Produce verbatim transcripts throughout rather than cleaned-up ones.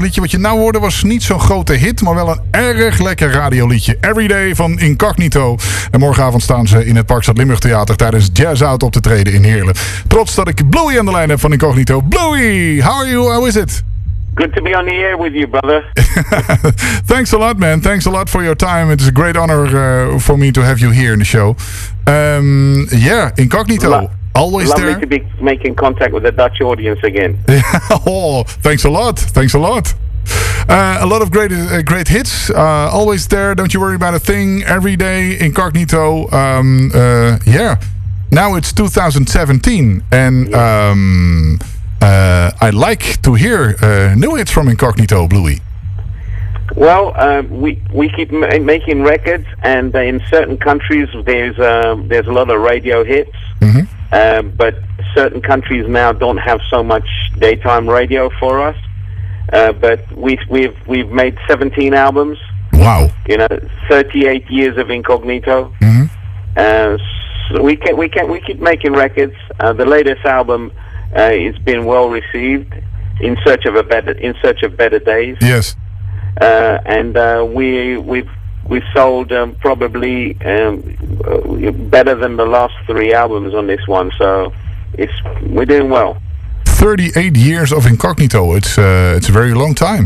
liedje wat je nou hoorde was niet zo'n grote hit, maar wel een erg lekker radioliedje. Everyday van Incognito. En morgenavond staan ze in het Parkstad Limburg Theater tijdens Jazz Out op te treden in Heerlen. Trots dat ik Bluey aan de lijn heb van Incognito. Bluey, how are you? How is it? Good to be on the air with you, brother. Thanks a lot, man. Thanks a lot for your time. It is a great honor uh, for me to have you here in the show. Um, yeah, Incognito. Lo- Always Lovely there. to be making contact with the Dutch audience again. Oh, thanks a lot. Thanks a lot. Uh, a lot of great uh, great hits. Uh, always there. Don't you worry about a thing. Every day, Incognito. Um, uh, yeah. Now it's two thousand seventeen. And um, uh, I like to hear uh, new hits from Incognito, Bluey. Well, uh, we we keep ma- making records, and uh, in certain countries there's um, there's a lot of radio hits. Mm-hmm. Uh, but certain countries now don't have so much daytime radio for us. Uh, but we've we've we've made seventeen albums. Wow. You know, thirty-eight years of Incognito. Mm-hmm. Uh, so we can we can we keep making records. Uh, the latest album uh, has been well received. In search of a better in search of better days. Yes. Uh, and uh, we we've we've sold um, probably um, uh, better than the last three albums on this one. So it's we're doing well. thirty-eight years of Incognito. It's uh, it's a very long time.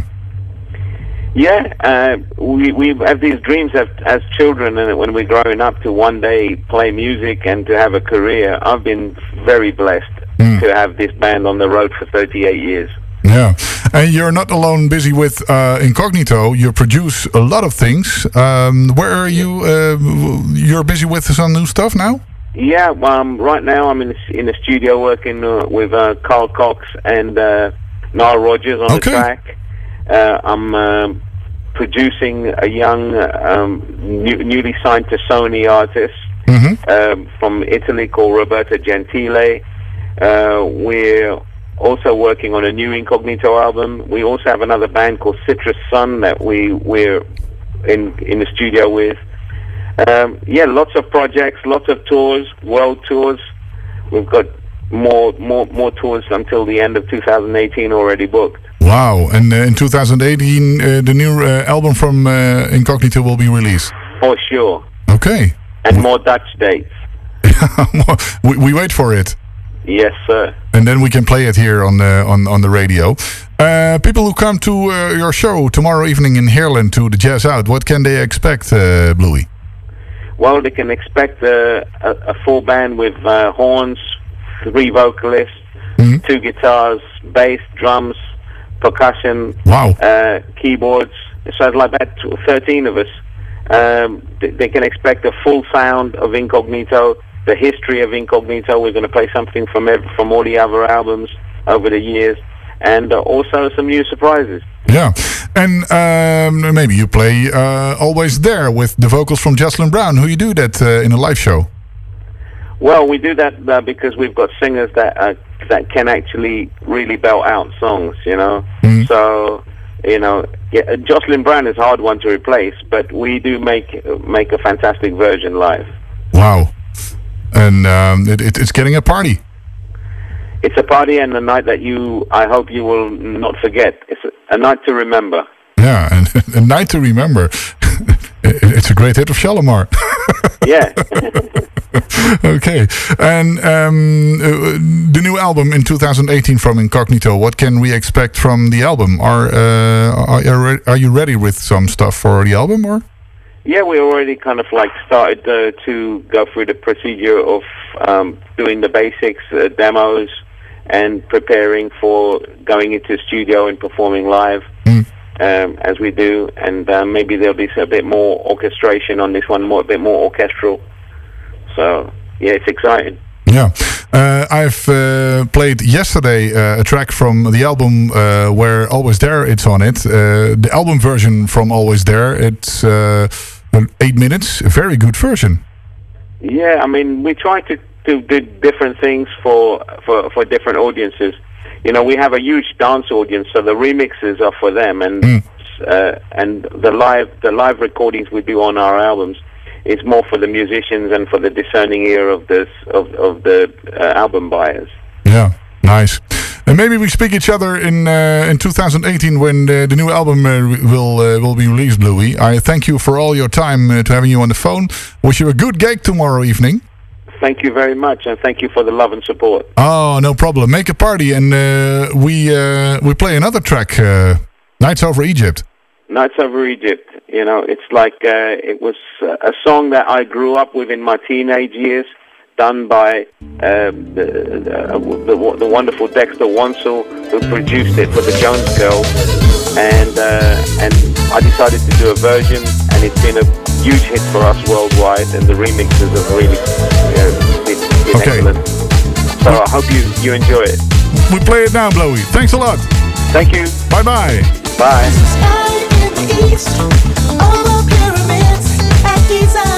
Yeah, uh, we we have these dreams as, as children, and when we're growing up, to one day play music and to have a career. I've been very blessed Mm. to have this band on the road for thirty-eight years. Yeah, and you're not alone busy with uh, Incognito. You produce a lot of things. Um, where are you? Uh, you're busy with some new stuff now? Yeah, um, right now I'm in the, in the studio working uh, with uh, Carl Cox and uh, Nile Rodgers on Okay. the track. Uh, I'm um producing a young, um, new, newly signed to Sony artist Mm-hmm. um, from Italy called Roberta Gentile. Uh, we're also working on a new Incognito album. We also have another band called Citrus Sun that we we're in in the studio with. Um, yeah, lots of projects, lots of tours, world tours. We've got more more more tours until the end of two thousand eighteen already booked. Wow! And uh, in two thousand eighteen, uh, the new uh, album from uh, Incognito will be released. For sure. Okay. And more Dutch dates. we, we wait for it. Yes, sir. And then we can play it here on the on, on the radio. Uh, people who come to uh, your show tomorrow evening in Heerlen to the Jazz Out, what can they expect, uh, Bluey? Well, they can expect a, a, a full band with uh, horns, three vocalists, Mhm. two guitars, bass, drums, percussion, Wow. uh, keyboards. So it's like that, thirteen of us. Um, they, they can expect a full sound of Incognito, the history of Incognito. We're going to play something from ev- from all the other albums over the years, and uh, also some new surprises. Yeah. And um, maybe you play uh, Always There with the vocals from Jocelyn Brown. Who you do that uh, in a live show? Well, we do that uh, because we've got singers that uh, that can actually really belt out songs, you know. Mhm. So, you know, yeah, Jocelyn Brown is a hard one to replace, but we do make make a fantastic version live. Wow. And um, it, it, it's getting a party. It's a party and a night that you, I hope you will not forget. It's a, a night to remember. Yeah, and a night to remember. It's a great hit of Shalimar. Yeah. Okay. And um, uh, the new album in two thousand eighteen from Incognito, what can we expect from the album? Are uh, are, you re- are you ready with some stuff for the album, or? Yeah, we already kind of like started uh, to go through the procedure of um, doing the basics, uh, demos, and preparing for going into the studio and performing live Mm. um, as we do. And uh, maybe there'll be a bit more orchestration on this one, more, a bit more orchestral. So, yeah, it's exciting. Yeah, uh, I've uh, played yesterday uh, a track from the album uh, where Always There it's on it. Uh, the album version from Always There, it's uh, eight minutes, a very good version. Yeah, I mean, we try to, to do different things for, for, for different audiences. You know, we have a huge dance audience, so the remixes are for them, and Mm. uh, and the live the live recordings we do on our albums is more for the musicians and for the discerning ear of this of of the uh, album buyers. Yeah, nice. And maybe we speak each other in uh, in two thousand eighteen when the, the new album uh, will uh, will be released, Bluey. I thank you for all your time uh, to having you on the phone. Wish you a good gig tomorrow evening. Thank you very much, and thank you for the love and support. Oh, no problem. Make a party, and uh, we uh, we play another track, uh, Nights Over Egypt. Nights Over Egypt. You know, it's like uh, it was a song that I grew up with in my teenage years, done by uh, the, the, the, the wonderful Dexter Wansel, who produced it for the Jones Girls, and uh, and I decided to do a version, and it's been a huge hit for us worldwide, and the remixes have really uh, been, been okay. excellent. So I hope you, you enjoy it. We play it now, Blowy. Thanks a lot. Thank you. Bye-bye. Bye. East, all the pyramids at Giza,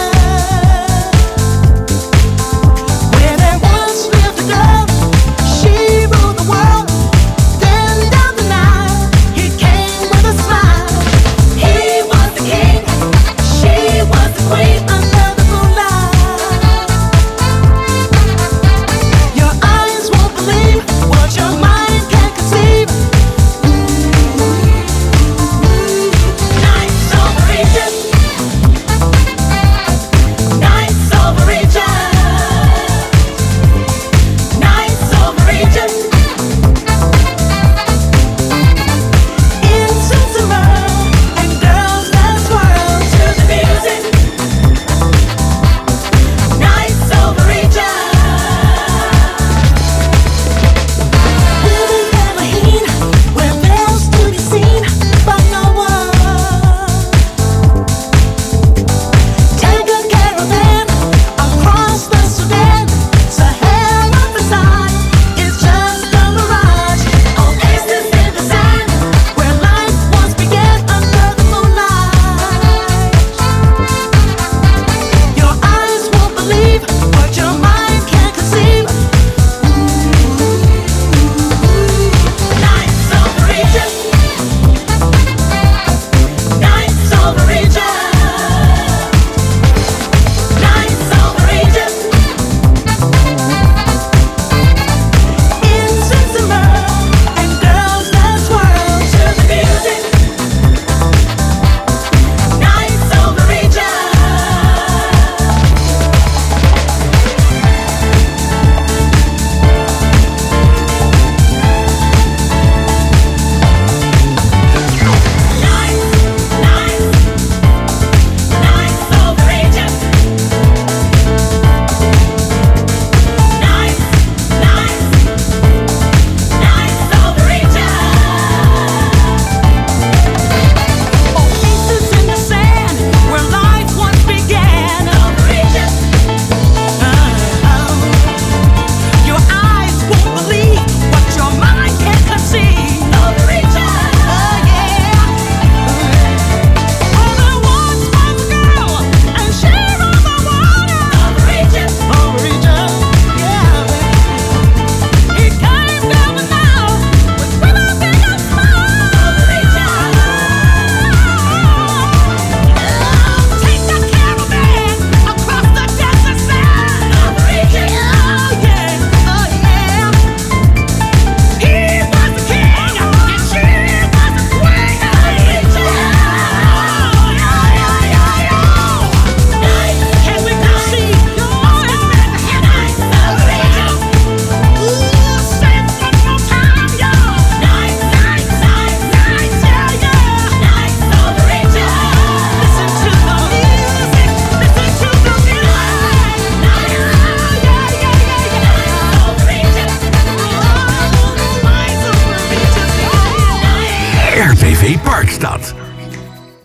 where there once lived a girl, she ruled the world. Then down the Nile, he came with a smile. He was the king, she was the queen under the moonlight. Your eyes won't believe what your mind can't conceive. R T V Parkstad.